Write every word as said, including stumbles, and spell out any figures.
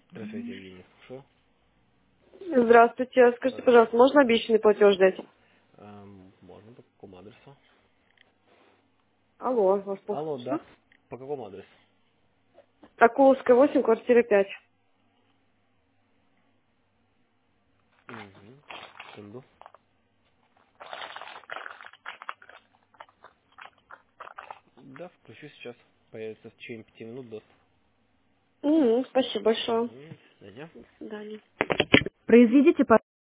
Здравствуйте, Евгений. Слушаю. Здравствуйте. Скажите, Здравствуйте. пожалуйста, можно обещанный платеж дать? Эм, можно по какому адресу? Алло, вас плохо Алло, слышно? да. По какому адресу? Акуловская, восемь, квартира пять. Угу. Секунду. Да, включу сейчас. Появится в течение пяти минут доступ. М, спасибо большое. Угу. До свидания. До свидания. Произведите